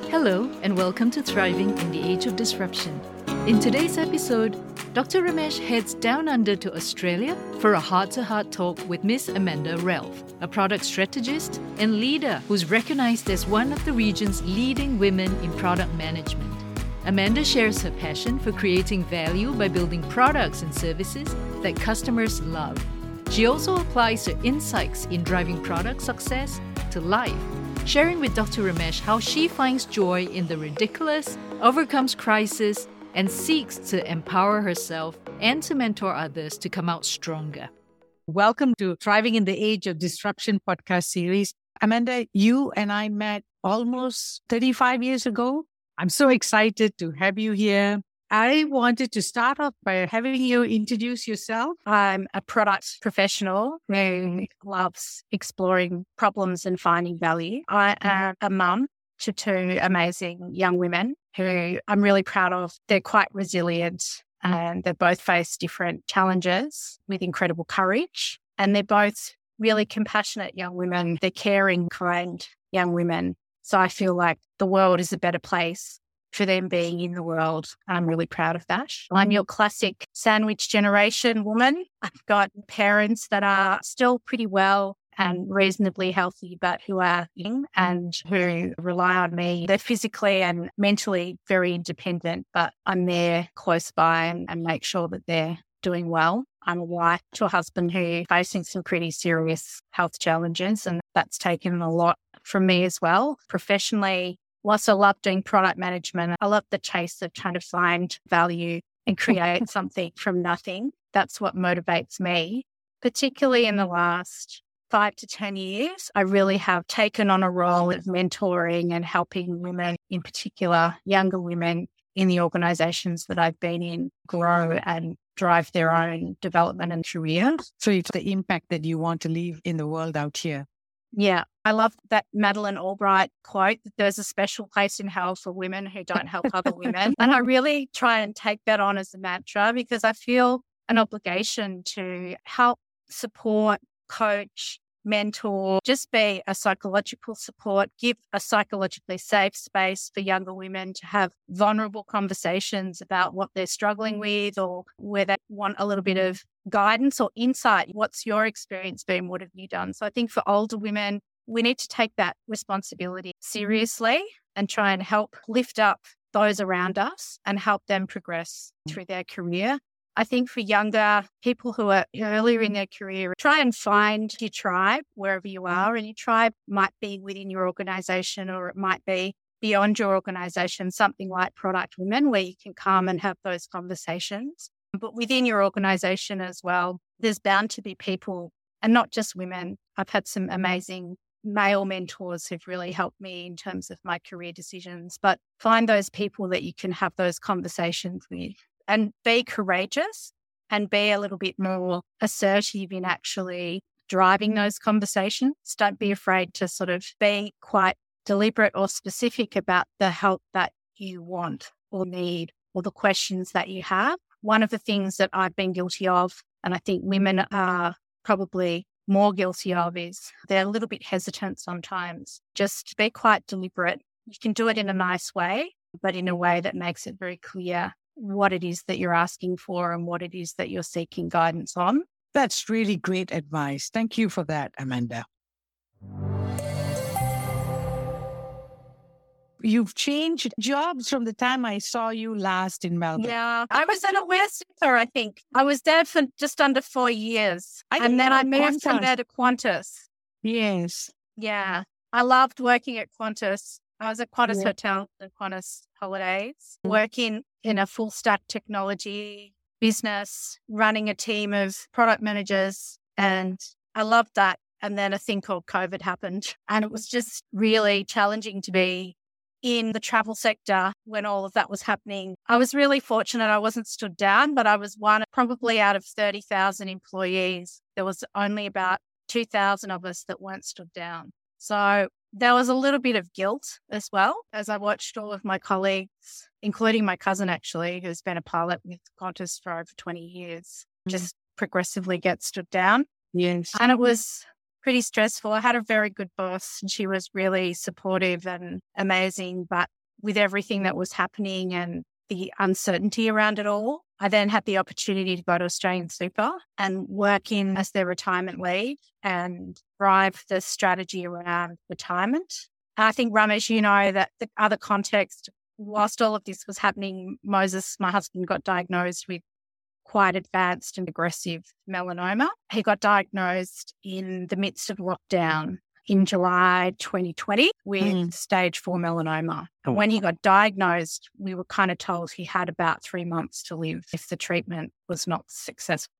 Hello, and welcome to Thriving in the Age of Disruption. In today's episode, Dr. Ramesh heads down under to Australia for a heart-to-heart talk with Miss Amanda Ralph, a product strategist and leader who's recognized as one of the region's leading women in product management. Amanda shares her passion for creating value by building products and services that customers love. She also applies her insights in driving product success to life, sharing with Dr. Ramesh how she finds joy in the ridiculous, overcomes crisis, and seeks to empower herself and to mentor others to come out stronger. Welcome to Thriving in the Age of Disruption podcast series. Amanda, you and I met almost 35 years ago. I'm so excited to have you here. I wanted to start off by having you introduce yourself. I'm a product professional who loves exploring problems and finding value. I am a mum to two amazing young women who I'm really proud of. They're quite resilient and they both face different challenges with incredible courage. And they're both really compassionate young women. They're caring, kind young women. So I feel like the world is a better place for them being in the world. I'm really proud of that. I'm your classic sandwich generation woman. I've got parents that are still pretty well and reasonably healthy, but who are young and who rely on me. They're physically and mentally very independent, but I'm there close by and make sure that they're doing well. I'm a wife to a husband who's facing some pretty serious health challenges, and that's taken a lot from me as well. Professionally, whilst I love doing product management, I love the chase of trying to find value and create something from nothing. That's what motivates me, particularly in the last 5 to 10 years. I really have taken on a role of mentoring and helping women, in particular younger women in the organizations that I've been in, grow and drive their own development and career. So it's the impact that you want to leave in the world out here. Yeah, I love that Madeleine Albright quote that there's a special place in hell for women who don't help other women. And I really try and take that on as a mantra because I feel an obligation to help, support, coach, mentor, just be a psychological support, give a psychologically safe space for younger women to have vulnerable conversations about what they're struggling with or where they want a little bit of guidance or insight. What's your experience been? What have you done? So I think for older women, we need to take that responsibility seriously and try and help lift up those around us and help them progress through their career. I think for younger people who are earlier in their career, try and find your tribe wherever you are. And your tribe might be within your organization or it might be beyond your organization, something like Product Women, where you can come and have those conversations. But within your organization as well, there's bound to be people, and not just women. I've had some amazing male mentors who've really helped me in terms of my career decisions. But find those people that you can have those conversations with. And be courageous and be a little bit more assertive in actually driving those conversations. Don't be afraid to sort of be quite deliberate or specific about the help that you want or need or the questions that you have. One of the things that I've been guilty of, and I think women are probably more guilty of, is they're a little bit hesitant sometimes. Just be quite deliberate. You can do it in a nice way, but in a way that makes it very clear what it is that you're asking for and what it is that you're seeking guidance on. That's really great advice. Thank you for that, Amanda. You've changed jobs from the time I saw you last in Melbourne. Yeah, I was at a Westminster, I think. I was there for just under 4 years. And then I moved from there to Qantas. Yes. Yeah, I loved working at Qantas. I was at Qantas Hotels and Qantas Holidays, working in a full stack technology business, running a team of product managers. And I loved that. And then a thing called COVID happened. And it was just really challenging to be in the travel sector when all of that was happening. I was really fortunate I wasn't stood down, but I was one probably out of 30,000 employees. There was only about 2,000 of us that weren't stood down. So there was a little bit of guilt as well as I watched all of my colleagues, including my cousin actually, who's been a pilot with Qantas for over 20 years, just progressively get stood down. Yes. And it was pretty stressful. I had a very good boss and she was really supportive and amazing, but with everything that was happening and the uncertainty around it all, I then had the opportunity to go to Australian Super and work in as their retirement lead and drive the strategy around retirement. And I think, Ramesh, you know that the other context, whilst all of this was happening, Moses, my husband, got diagnosed with quite advanced and aggressive melanoma. He got diagnosed in the midst of lockdown in July 2020 with stage 4 melanoma. And when he got diagnosed, we were kind of told he had about 3 months to live if the treatment was not successful.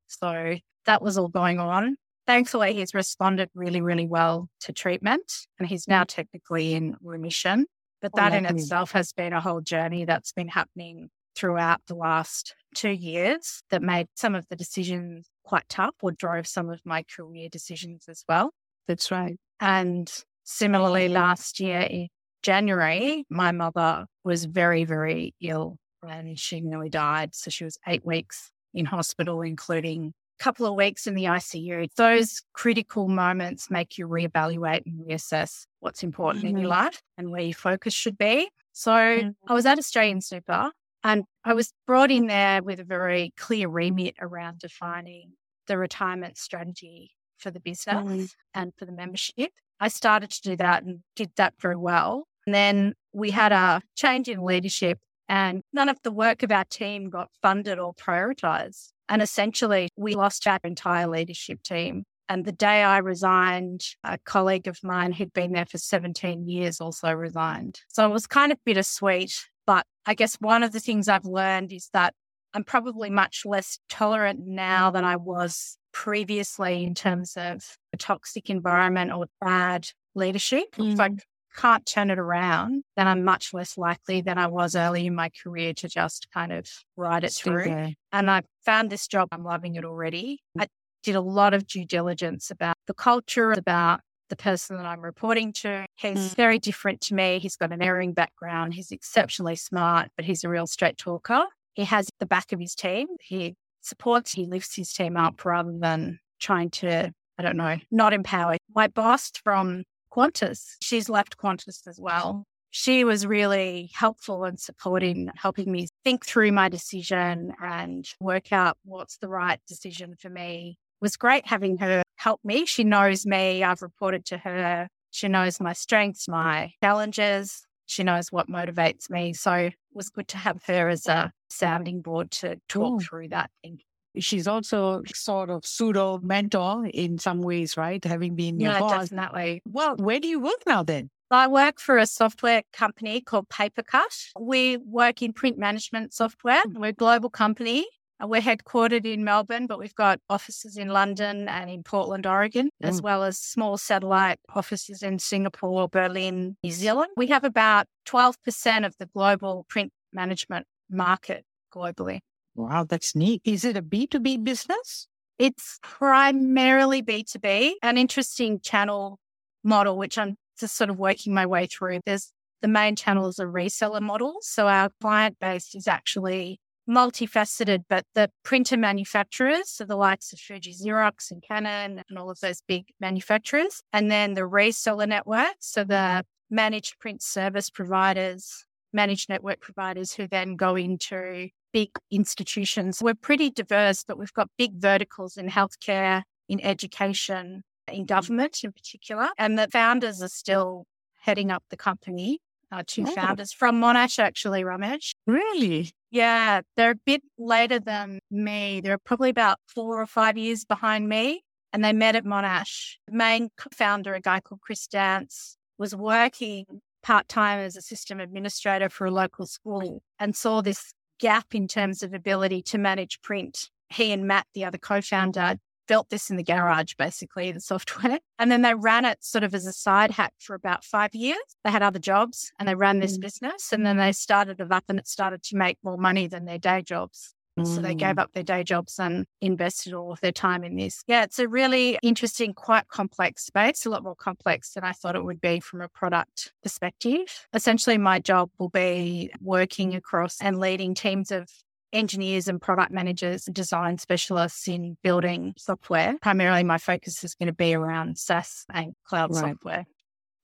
So that was all going on. Thankfully, he's responded really, really well to treatment, and he's now technically in remission. But that in itself has been a whole journey that's been happening throughout the last 2 years that made some of the decisions quite tough or drove some of my career decisions as well. That's right. And similarly, last year in January, my mother was very, very ill and she nearly died. So she was 8 weeks in hospital, including a couple of weeks in the ICU. Those critical moments make you reevaluate and reassess what's important in your life and where your focus should be. So I was at Australian Super and I was brought in there with a very clear remit around defining the retirement strategy for the business and for the membership. I started to do that and did that very well. And then we had a change in leadership and none of the work of our team got funded or prioritized. And essentially, we lost our entire leadership team. And the day I resigned, a colleague of mine who'd been there for 17 years also resigned. So it was kind of bittersweet. But I guess one of the things I've learned is that I'm probably much less tolerant now than I was previously in terms of a toxic environment or bad leadership. If I can't turn it around, then I'm much less likely than I was early in my career to just kind of ride it through. And I found this job, I'm loving it already. I did a lot of due diligence about the culture, about the person that I'm reporting to. He's very different to me. He's got an engineering background. He's exceptionally smart, but he's a real straight talker. He has the back of his team. He supports, he lifts his team up rather than trying to, not empower. My boss from Qantas, she's left Qantas as well. She was really helpful and supporting, helping me think through my decision and work out what's the right decision for me. It was great having her help me. She knows me. I've reported to her. She knows my strengths, my challenges. She knows what motivates me. So it was good to have her as a sounding board to talk through that thing. She's also sort of pseudo mentor in some ways, right? Having been your boss. Definitely. Well, where do you work now then? I work for a software company called Papercut. We work in print management software. We're a global company. We're headquartered in Melbourne, but we've got offices in London and in Portland, Oregon, as well as small satellite offices in Singapore, Berlin, New Zealand. We have about 12% of the global print management market globally. Wow, that's neat. Is it a B2B business? It's primarily B2B, an interesting channel model, which I'm just sort of working my way through. There's the main channel is a reseller model. So our client base is actually multifaceted, but the printer manufacturers, so the likes of Fuji, Xerox and Canon and all of those big manufacturers, and then the reseller network, so the managed print service providers, managed network providers who then go into big institutions. We're pretty diverse, but we've got big verticals in healthcare, in education, in government in particular. And the founders are still heading up the company, two founders from Monash, actually, Ramesh. Really? Yeah, they're a bit later than me. They're probably about 4 or 5 years behind me. And they met at Monash. The main founder, a guy called Chris Dance, was working part-time as a system administrator for a local school and saw this gap in terms of ability to manage print. He and Matt, the other co-founder, built this in the garage, basically, the software. And then they ran it sort of as a side hack for about 5 years. They had other jobs and they ran this business. And then they started it up and it started to make more money than their day jobs. So they gave up their day jobs and invested all of their time in this. Yeah, it's a really interesting, quite complex space, a lot more complex than I thought it would be from a product perspective. Essentially, my job will be working across and leading teams of engineers and product managers, design specialists in building software. Primarily, my focus is going to be around SaaS and cloud software.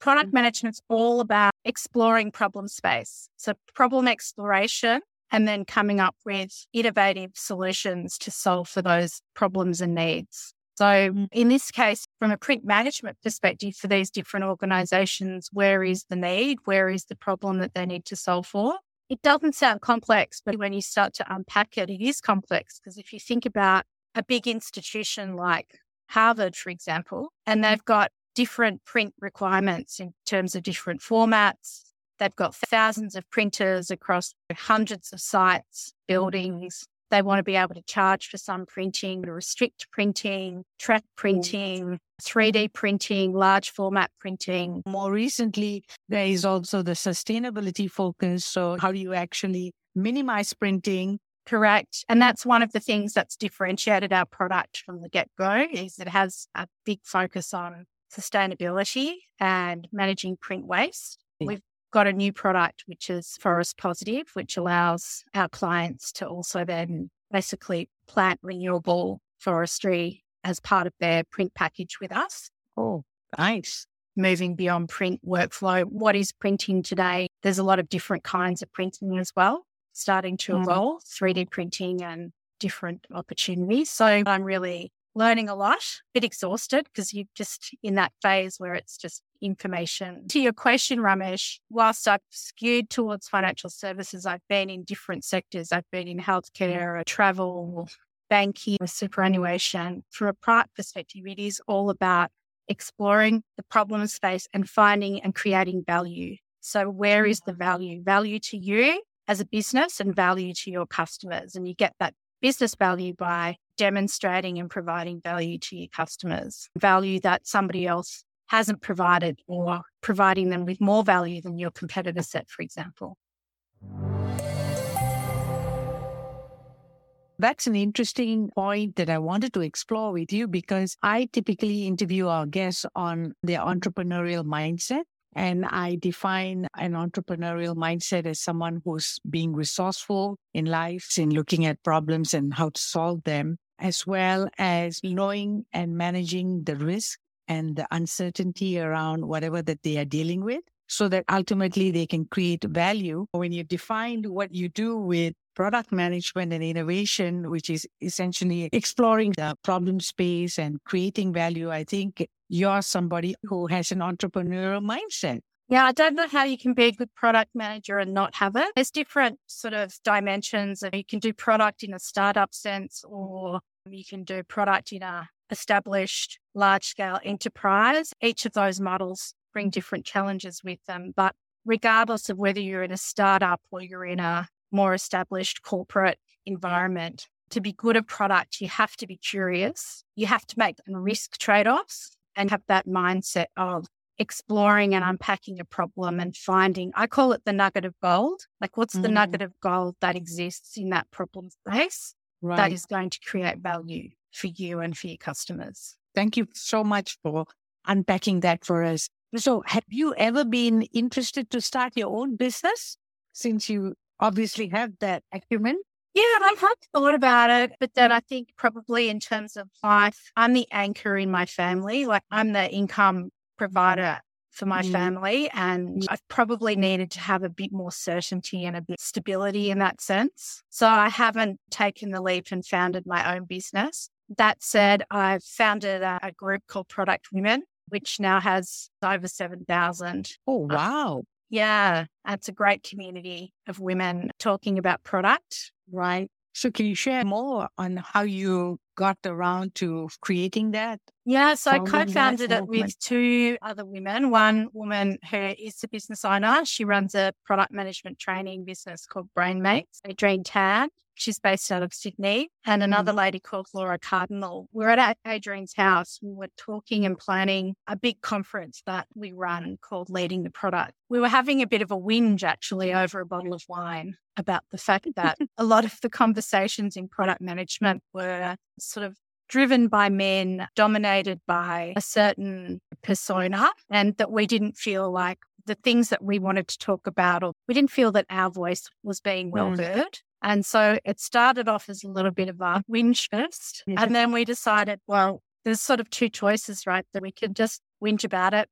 Product management's all about exploring problem space. So problem exploration and then coming up with innovative solutions to solve for those problems and needs. So in this case, from a print management perspective for these different organizations, where is the need? Where is the problem that they need to solve for? It doesn't sound complex, but when you start to unpack it, it is complex, because if you think about a big institution like Harvard, for example, and they've got different print requirements in terms of different formats. They've got thousands of printers across hundreds of sites, buildings. They want to be able to charge for some printing, to restrict printing, track printing, 3D printing, large format printing. More recently, there is also the sustainability focus. So how do you actually minimize printing? Correct. And that's one of the things that's differentiated our product from the get-go, is it has a big focus on sustainability and managing print waste. We've got a new product, which is Forest Positive, which allows our clients to also then basically plant renewable forestry as part of their print package with us. Oh, nice. Moving beyond print workflow. What is printing today? There's a lot of different kinds of printing as well, starting to evolve, 3D printing and different opportunities. So I'm really learning a lot, a bit exhausted, because you're just in that phase where it's just information. To your question, Ramesh, whilst I've skewed towards financial services, I've been in different sectors. I've been in healthcare, travel, banking, superannuation. From a product perspective, it is all about exploring the problem space and finding and creating value. So where is the value? Value to you as a business and value to your customers. And you get that business value by demonstrating and providing value to your customers, value that somebody else hasn't provided, or providing them with more value than your competitor set, for example. That's an interesting point that I wanted to explore with you, because I typically interview our guests on their entrepreneurial mindset. And I define an entrepreneurial mindset as someone who's being resourceful in life, in looking at problems and how to solve them, as well as knowing and managing the risk and the uncertainty around whatever that they are dealing with, so that ultimately they can create value. When you define what you do with product management and innovation, which is essentially exploring the problem space and creating value, I think you're somebody who has an entrepreneurial mindset. Yeah, I don't know how you can be a good product manager and not have it. There's different sort of dimensions. You can do product in a startup sense, or you can do product in a established large-scale enterprise. Each of those models bring different challenges with them. But regardless of whether you're in a startup or you're in a more established corporate environment, to be good at product, you have to be curious. You have to make risk trade-offs and have that mindset of exploring and unpacking a problem and finding, I call it the nugget of gold. Like, what's the nugget of gold that exists in that problem space that is going to create value for you and for your customers? Thank you so much for unpacking that for us. So have you ever been interested to start your own business, since you obviously have that acumen? Yeah, I have thought about it, but then I think probably in terms of life, I'm the anchor in my family. Like, I'm the income provider for my family, and I've probably needed to have a bit more certainty and a bit stability in that sense. So I haven't taken the leap and founded my own business. That said, I've founded a group called Product Women, which now has over 7,000. Oh, wow. Yeah, it's a great community of women talking about product. Right. So can you share more on how you got around to creating that? Yeah, so I co-founded it with two other women. One woman who is a business owner. She runs a product management training business called BrainMates, Adrienne Tan. She's based out of Sydney. And another lady called Laura Cardinal. We're at Adrienne's house. We were talking and planning a big conference that we run called Leading the Product. We were having a bit of a whinge, actually, over a bottle of wine about the fact that a lot of the conversations in product management were sort of driven by men, dominated by a certain persona, and that we didn't feel like the things that we wanted to talk about, or we didn't feel that our voice was being well heard. And so it started off as a little bit of a whinge fest. And then we decided, well, there's sort of two choices, right? That we could just whinge about it and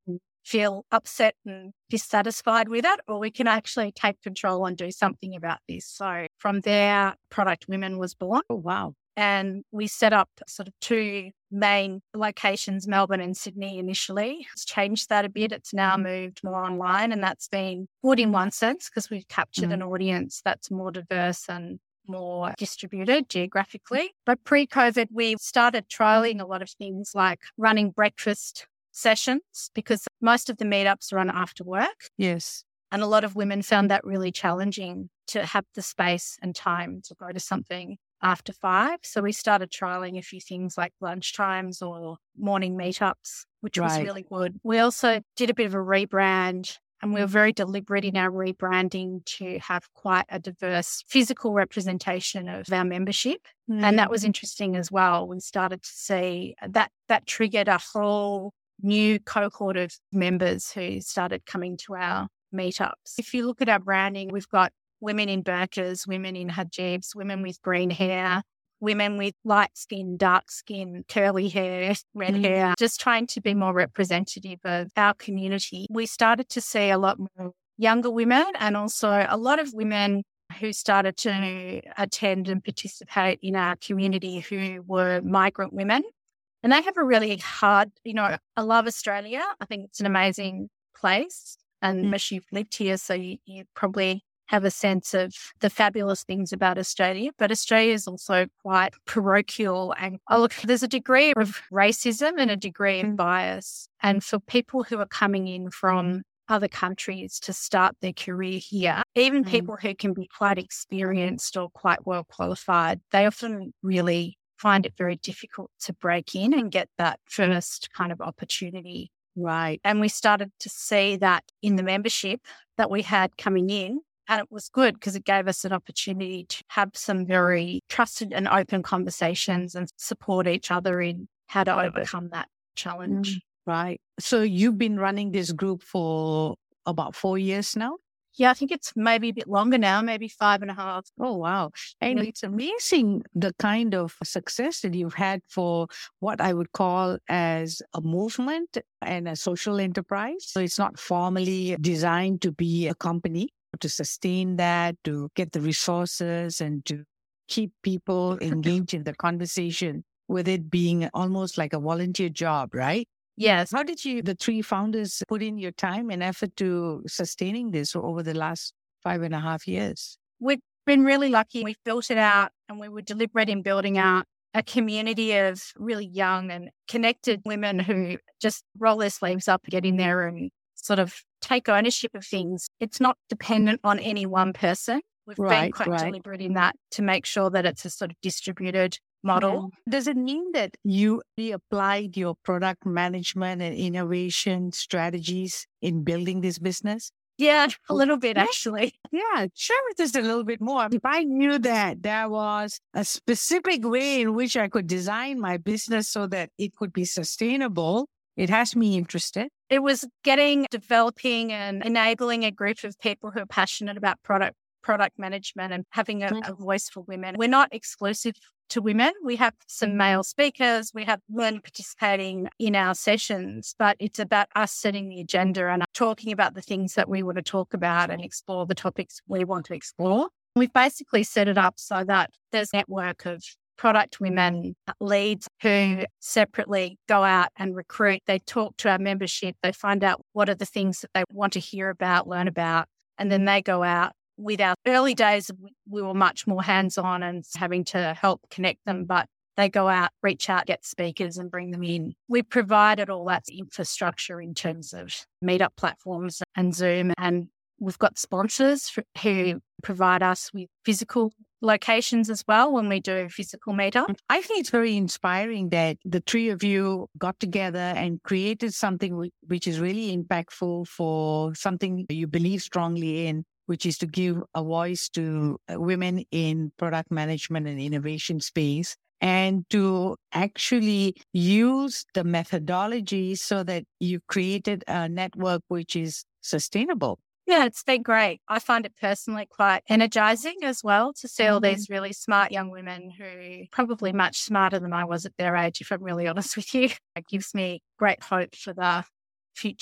feel upset and dissatisfied with it, or we can actually take control and do something about this. So from there, Product Women was born. Oh, wow. And we set up sort of 2 main locations, Melbourne and Sydney initially. It's changed that a bit. It's now moved more online, and that's been good in one sense because we've captured an audience that's more diverse and more distributed geographically. But pre-COVID, we started trialing a lot of things like running breakfast sessions because most of the meetups run after work. Yes. And a lot of women found that really challenging to have the space and time to go to something after 5. So we started trialing a few things like lunchtimes or morning meetups, which was really good. We also did a bit of a rebrand, and we were very deliberate in our rebranding to have quite a diverse physical representation of our membership. And that was interesting as well. We started to see that triggered a whole new cohort of members who started coming to our meetups. If you look at our branding, we've got women in burqas, women in hijabs, women with green hair, women with light skin, dark skin, curly hair, red hair, just trying to be more representative of our community. We started to see a lot more younger women and also a lot of women who started to attend and participate in our community who were migrant women. And they have a really hard, I love Australia. I think it's an amazing place. And you've lived here, so you probably have a sense of the fabulous things about Australia. But Australia is also quite parochial. And there's a degree of racism and a degree of bias. And for people who are coming in from other countries to start their career here, even people who can be quite experienced or quite well qualified, they often really find it very difficult to break in and get that first kind of opportunity. Right. And we started to see that in the membership that we had coming in. And it was good because it gave us an opportunity to have some very trusted and open conversations and support each other in how to overcome that challenge. Right. So you've been running this group for about 4 years now? Yeah, I think it's maybe a bit longer now, maybe 5.5. Oh, wow. And it's amazing the kind of success that you've had for what I would call as a movement and a social enterprise. So it's not formally designed to be a company, to sustain that, to get the resources and to keep people engaged in the conversation, with it being almost like a volunteer job, right? Yes. How did the 3 founders, put in your time and effort to sustaining this over the last 5.5 years? We've been really lucky. We've built it out, and we were deliberate in building out a community of really young and connected women who just roll their sleeves up, get in there and sort of take ownership of things. It's not dependent on any one person. We've been quite deliberate in that to make sure that it's a sort of distributed model. Does it mean that you reapplied your product management and innovation strategies in building this business? Yeah, a little bit actually. Yeah, share with us a little bit more. If I knew that there was a specific way in which I could design my business so that it could be sustainable, it has me interested. It was developing and enabling a group of people who are passionate about product management and having a voice for women. We're not exclusive to women. We have some male speakers. We have men participating in our sessions, but it's about us setting the agenda and talking about the things that we want to talk about and explore the topics we want to explore. We've basically set it up so that there's a network of product women leads who separately go out and recruit. They talk to our membership. They find out what are the things that they want to hear about, learn about, and then they go out. With our early days, we were much more hands-on and having to help connect them, but they go out, reach out, get speakers and bring them in. We provided all that infrastructure in terms of meetup platforms and Zoom, and we've got sponsors who provide us with physical locations as well when we do physical meetup. I think it's very inspiring that the 3 of you got together and created something which is really impactful for something you believe strongly in, which is to give a voice to women in product management and innovation space, and to actually use the methodology so that you created a network which is sustainable. Yeah, it's been great. I find it personally quite energizing as well to see all these really smart young women who probably much smarter than I was at their age, if I'm really honest with you. It gives me great hope for the future.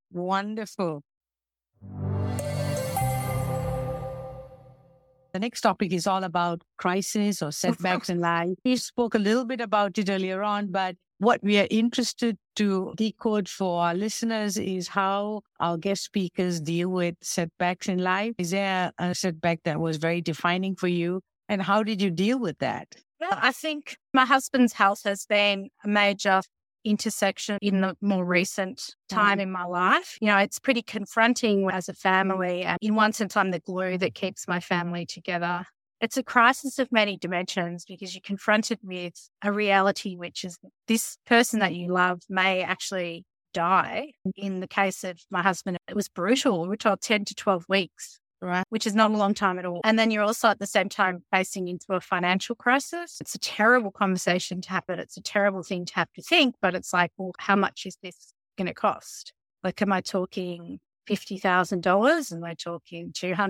Wonderful. The next topic is all about crisis or setbacks in life. We spoke a little bit about it earlier on, but what we are interested to decode for our listeners is how our guest speakers deal with setbacks in life. Is there a setback that was very defining for you? And how did you deal with that? Yeah, I think my husband's health has been a major intersection in the more recent time in my life. You know, it's pretty confronting as a family. And in one sense, I'm the glue that keeps my family together. It's a crisis of many dimensions because you're confronted with a reality, which is this person that you love may actually die. In the case of my husband, it was brutal. We're told 10 to 12 weeks. Right. Which is not a long time at all. And then you're also at the same time facing into a financial crisis. It's a terrible conversation to have, but it's a terrible thing to have to think. But it's like, well, how much is this going to cost? Like, am I talking $50,000? Am I talking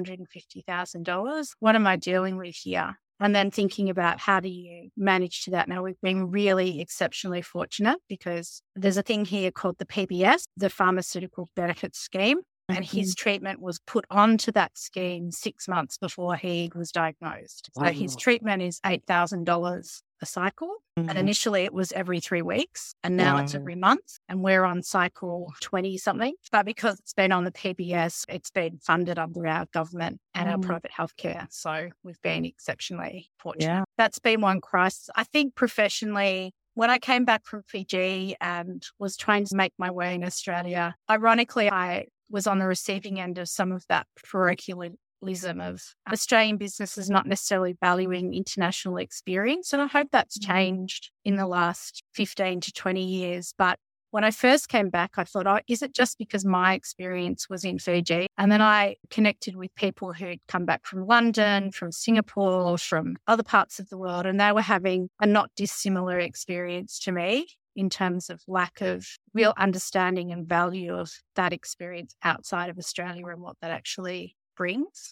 $250,000? What am I dealing with here? And then thinking about how do you manage to that. Now, we've been really exceptionally fortunate because there's a thing here called the PBS, the Pharmaceutical Benefits Scheme. And his treatment was put onto that scheme 6 months before he was diagnosed. Wow. So his treatment is $8,000 a cycle. And initially it was every 3 weeks. And now it's every month. And we're on cycle 20 something. But because it's been on the PBS, it's been funded under our government and our private healthcare. So we've been exceptionally fortunate. Yeah. That's been one crisis. I think professionally, when I came back from Fiji and was trying to make my way in Australia, ironically, I was on the receiving end of some of that parochialism of Australian businesses not necessarily valuing international experience. And I hope that's changed in the last 15 to 20 years. But when I first came back, I thought, oh, is it just because my experience was in Fiji? And then I connected with people who'd come back from London, from Singapore, from other parts of the world, and they were having a not dissimilar experience to me in terms of lack of real understanding and value of that experience outside of Australia and what that actually brings.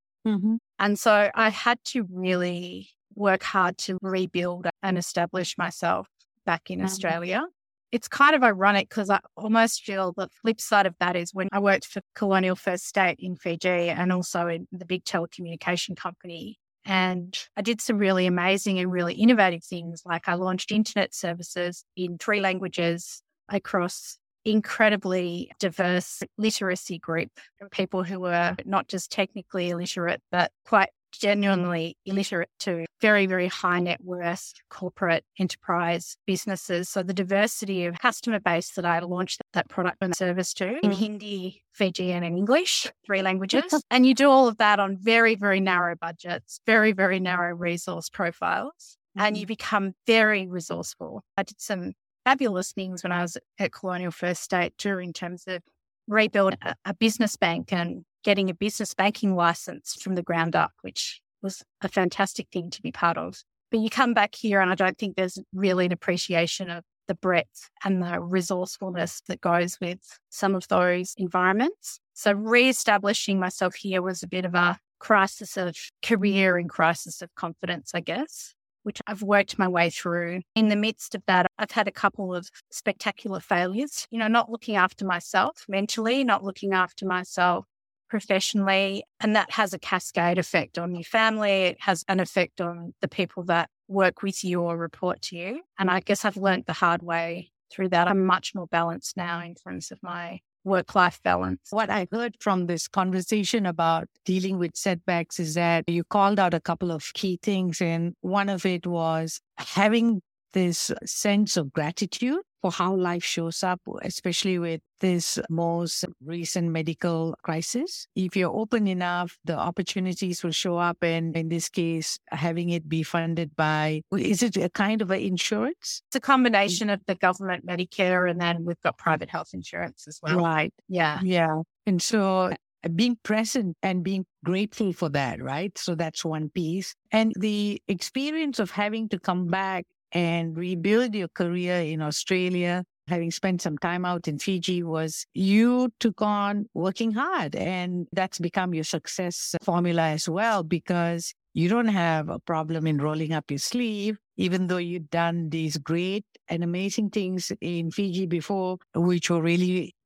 And so I had to really work hard to rebuild and establish myself back in Australia. It's kind of ironic because I almost feel the flip side of that is when I worked for Colonial First State in Fiji and also in the big telecommunication company. And I did some really amazing and really innovative things. Like I launched internet services in 3 languages across incredibly diverse literacy group and people who were not just technically illiterate, but quite genuinely illiterate to very, very high net worth corporate enterprise businesses. So the diversity of customer base that I launched that product and service to in Hindi, Fijian and English, 3 languages. And you do all of that on very, very narrow budgets, very, very narrow resource profiles, and you become very resourceful. I did some fabulous things when I was at Colonial First State too, in terms of rebuild a business bank and getting a business banking license from the ground up, which was a fantastic thing to be part of. But you come back here and I don't think there's really an appreciation of the breadth and the resourcefulness that goes with some of those environments. So re-establishing myself here was a bit of a crisis of career and crisis of confidence, I guess, which I've worked my way through. In the midst of that, I've had a couple of spectacular failures, not looking after myself mentally, not looking after myself professionally. And that has a cascade effect on your family. It has an effect on the people that work with you or report to you. And I guess I've learned the hard way through that. I'm much more balanced now in terms of my work-life balance. What I heard from this conversation about dealing with setbacks is that you called out a couple of key things. And one of it was having this sense of gratitude for how life shows up, especially with this most recent medical crisis. If you're open enough, the opportunities will show up. And in this case, having it be funded by, is it a kind of an insurance? It's a combination of the government Medicare and then we've got private health insurance as well. Right. Yeah. Yeah. And so being present and being grateful for that, right? So that's one piece. And the experience of having to come back and rebuild your career in Australia, having spent some time out in Fiji, was you took on working hard. And that's become your success formula as well, because you don't have a problem in rolling up your sleeve, even though you've done these great and amazing things in Fiji before, which were really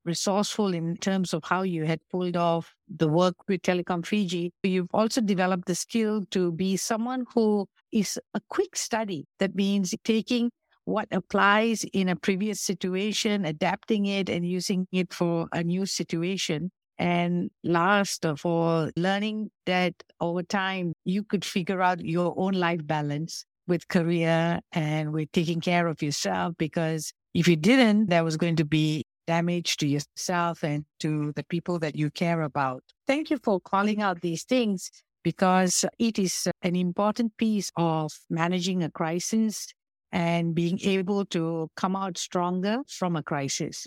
resourceful in terms of how you had pulled off the work with Telecom Fiji. You've also developed the skill to be someone who is a quick study. That means taking what applies in a previous situation, adapting it and using it for a new situation. And last of all, learning that over time, you could figure out your own life balance with career and with taking care of yourself. Because if you didn't, there was going to be damage to yourself and to the people that you care about. Thank you for calling out these things, because it is an important piece of managing a crisis and being able to come out stronger from a crisis.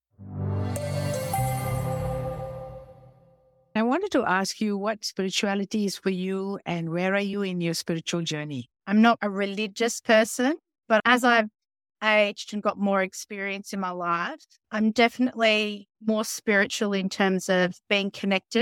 I wanted to ask you what spirituality is for you and where are you in your spiritual journey? I'm not a religious person, but as I've aged and got more experience in my life, I'm definitely more spiritual in terms of being connected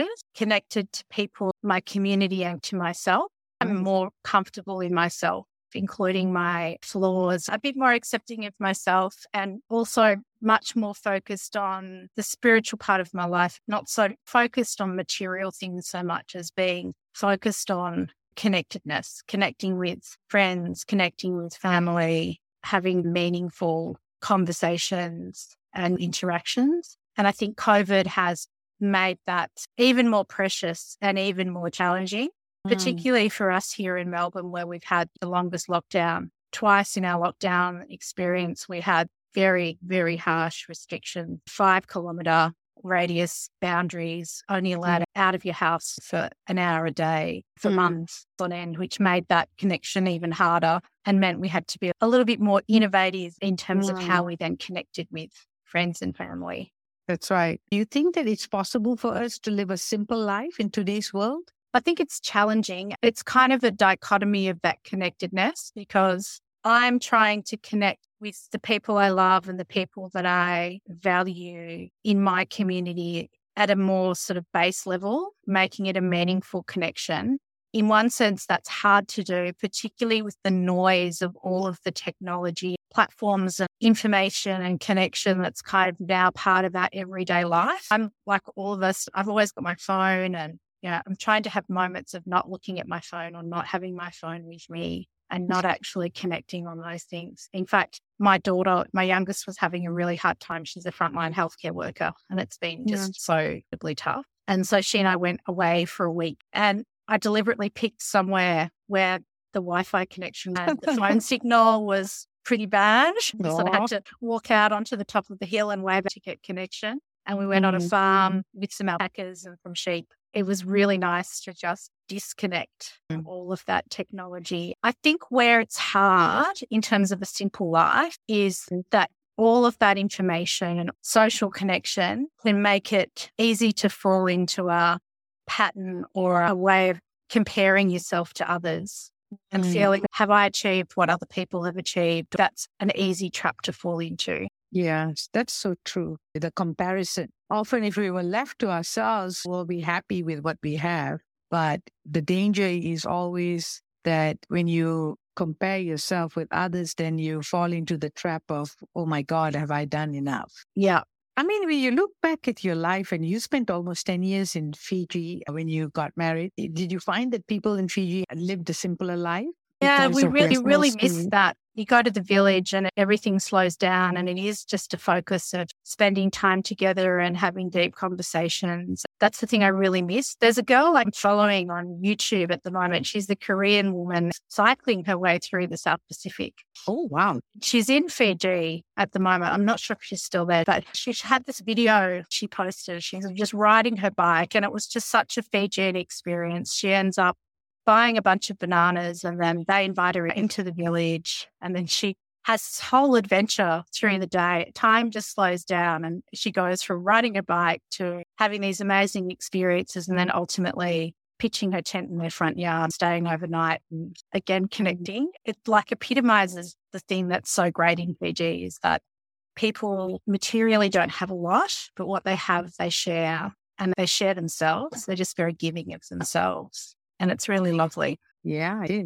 to people, my community, and to myself. I'm more comfortable in myself, including my flaws, a bit more accepting of myself, and also much more focused on the spiritual part of my life, not so focused on material things so much as being focused on connectedness, connecting with friends, connecting with family, having meaningful conversations and interactions. And I think COVID has made that even more precious and even more challenging, particularly for us here in Melbourne, where we've had the longest lockdown. Twice in our lockdown experience, we had very, very harsh restrictions, 5-kilometre radius boundaries, only allowed out of your house for an hour a day for months on end, which made that connection even harder and meant we had to be a little bit more innovative in terms of how we then connected with friends and family. That's right. Do you think that it's possible for us to live a simple life in today's world? I think it's challenging. It's kind of a dichotomy of that connectedness, because I'm trying to connect with the people I love and the people that I value in my community at a more sort of base level, making it a meaningful connection. In one sense, that's hard to do, particularly with the noise of all of the technology platforms and information and connection that's kind of now part of our everyday life. I'm like all of us, I've always got my phone, and I'm trying to have moments of not looking at my phone or not having my phone with me and not actually connecting on those things. In fact, my daughter, my youngest, was having a really hard time. She's a frontline healthcare worker, and it's been just so incredibly tough. And so she and I went away for a week, and I deliberately picked somewhere where the Wi-Fi connection and the phone signal was pretty bad. So I had to walk out onto the top of the hill and wave to get connection. And we went on a farm with some alpacas and some sheep. It was really nice to just disconnect from all of that technology. I think where it's hard in terms of a simple life is that all of that information and social connection can make it easy to fall into a pattern or a way of comparing yourself to others and feeling, have I achieved what other people have achieved? That's an easy trap to fall into. Yes, that's so true. The comparison. Often if we were left to ourselves, we'll be happy with what we have. But the danger is always that when you compare yourself with others, then you fall into the trap of, oh my God, have I done enough? Yeah. I mean, when you look back at your life and you spent almost 10 years in Fiji when you got married, did you find that people in Fiji lived a simpler life? Yeah, we really miss that. You go to the village and everything slows down, and it is just a focus of spending time together and having deep conversations. That's the thing I really miss. There's a girl I'm following on YouTube at the moment. She's a Korean woman cycling her way through the South Pacific. Oh, wow. She's in Fiji at the moment. I'm not sure if she's still there, but she had this video she posted. She's just riding her bike, and it was just such a Fijian experience. She ends up buying a bunch of bananas, and then they invite her into the village, and then she has this whole adventure through the day. Time just slows down, and she goes from riding a bike to having these amazing experiences, and then ultimately pitching her tent in their front yard, staying overnight, and again connecting. It like epitomizes the thing that's so great in Fiji, is that people materially don't have a lot, but what they have, they share, and they share themselves. They're just very giving of themselves. And it's really lovely. Yeah, it is.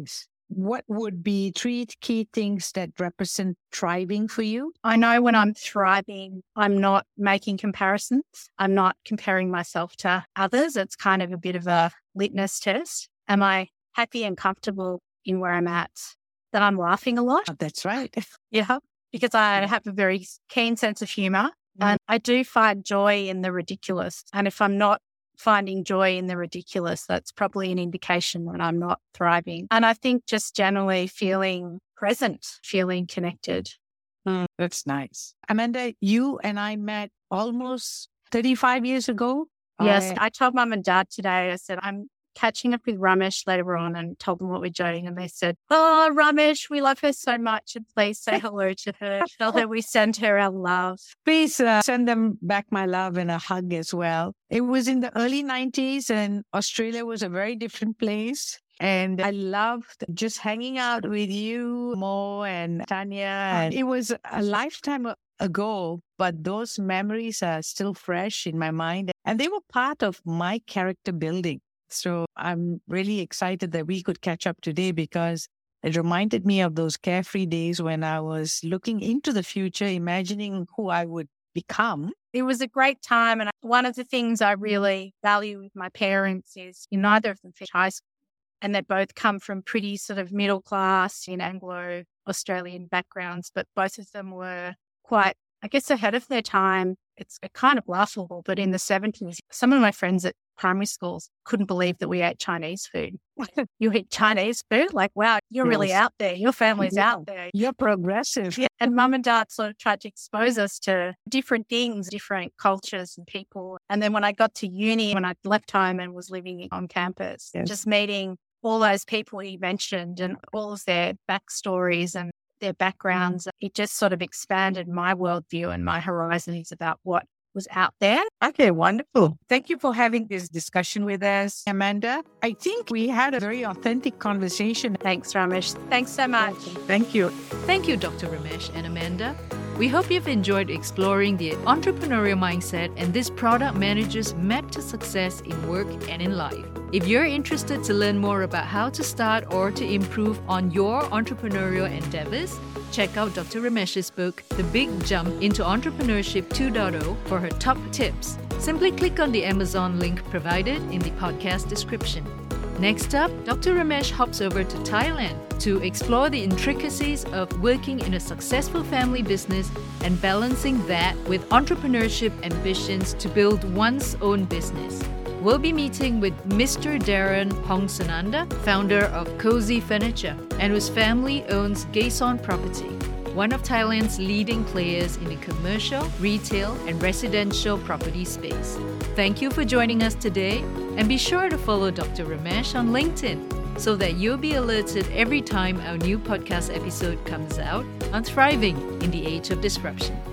what would be 3 key things that represent thriving for you? I know when I'm thriving, I'm not making comparisons. I'm not comparing myself to others. It's kind of a bit of a litmus test. Am I happy and comfortable in where I'm at? That I'm laughing a lot? Oh, that's right. Yeah, because I have a very keen sense of humor and I do find joy in the ridiculous. And if I'm not finding joy in the ridiculous, that's probably an indication that I'm not thriving. And I think just generally feeling present, feeling connected. That's nice. Amanda, you and I met almost 35 years ago. Yes, I told Mum and Dad today, I said, I'm catching up with Ramesh later on and told them what we're doing. And they said, oh, Ramesh, we love her so much. And please say hello to her. Tell her we send her our love. Please send them back my love and a hug as well. It was in the early 90s and Australia was a very different place. And I loved just hanging out with you, Mo and Tanya. And it was a lifetime ago, but those memories are still fresh in my mind. And they were part of my character building. So I'm really excited that we could catch up today because it reminded me of those carefree days when I was looking into the future, imagining who I would become. It was a great time. And one of the things I really value with my parents is neither of them finished high school. And they both come from pretty sort of middle class in Anglo-Australian backgrounds, but both of them were quite, I guess, ahead of their time. It's kind of laughable, but in the 70s, some of my friends at primary schools couldn't believe that we ate Chinese food. You eat Chinese food? Like, wow, you're really out there. Your family's out there. You're progressive. Yeah. And Mum and Dad sort of tried to expose us to different things, different cultures and people. And then when I got to uni, when I left home and was living on campus, just meeting all those people you mentioned and all of their backstories and their backgrounds, it just sort of expanded my worldview and my horizons about what was out there. Okay, wonderful. Thank you for having this discussion with us, Amanda. I think we had a very authentic conversation. Thanks, Ramesh. Thanks so much. Thank you. Thank you, Dr. Ramesh and Amanda. We hope you've enjoyed exploring the entrepreneurial mindset and this product manager's map to success in work and in life. If you're interested to learn more about how to start or to improve on your entrepreneurial endeavors, check out Dr. Ramesh's book, The Big Jump into Entrepreneurship 2.0 for her top tips. Simply click on the Amazon link provided in the podcast description. Next up, Dr. Ramesh hops over to Thailand to explore the intricacies of working in a successful family business and balancing that with entrepreneurship ambitions to build one's own business. We'll be meeting with Mr. Darren Pongsananda, founder of Cozy Furniture, and whose family owns Gason Property, one of Thailand's leading players in the commercial, retail, and residential property space. Thank you for joining us today, and be sure to follow Dr. Ramesh on LinkedIn so that you'll be alerted every time our new podcast episode comes out on Thriving in the Age of Disruption.